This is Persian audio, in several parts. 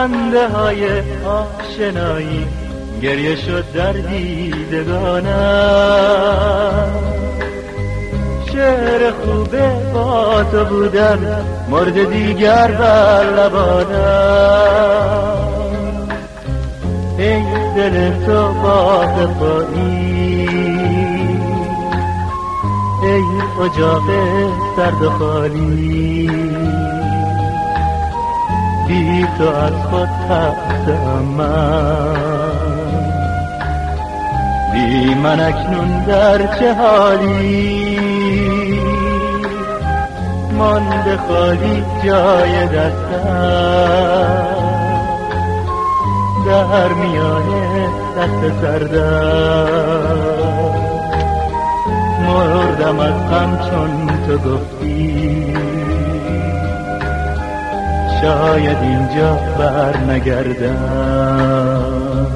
خنده های آشنایی گریه شد در دیدگانم. شعر خوبه با تو بودن مرد دیگر بر لبانم. ای دل تو با وفایی، ای اجاق سرد و خالی، بی تو از خود تفتم من، بی من اکنون در چه حالی؟ مانده خالی جای دستم، در میانه دست سردم. مردم از غم چون تو گفتی، شاید اینجا بر نگردم.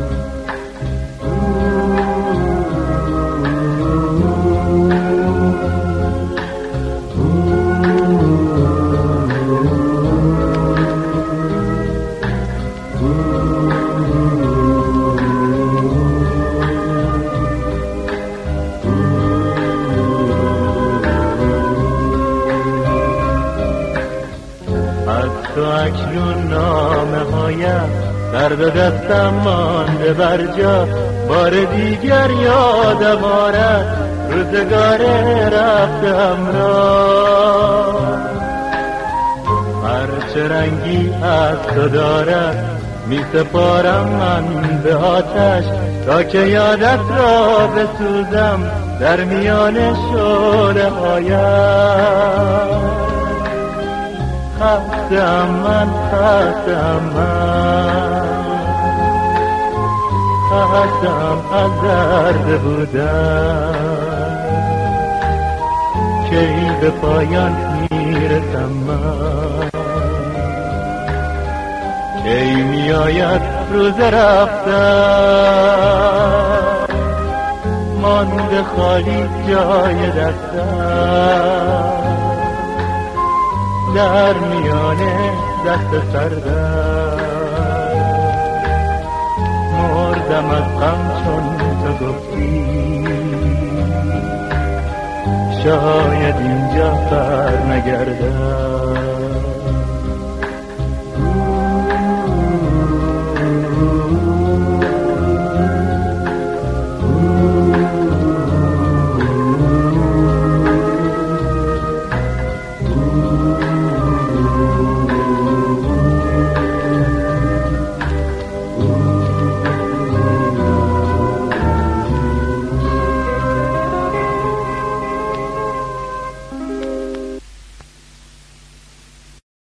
تو اکنون نامه هایم در دو دستم مانده بر جا، بار دیگر یادم آرد روزگار رفتم را. هرچه رنگی از تو دارد می سپارم من به آتش، تا که یادت را بسوزم در میان شعله هایم. خستم من، خستم من، خستم از درد بودن، کی به پایان میرسم من، کی میآید روز رفتن. مانده خالی جای دستم، در میانه دست سردم. مردم از غم چون تو گفتی، شاید اینجا بر نگردم.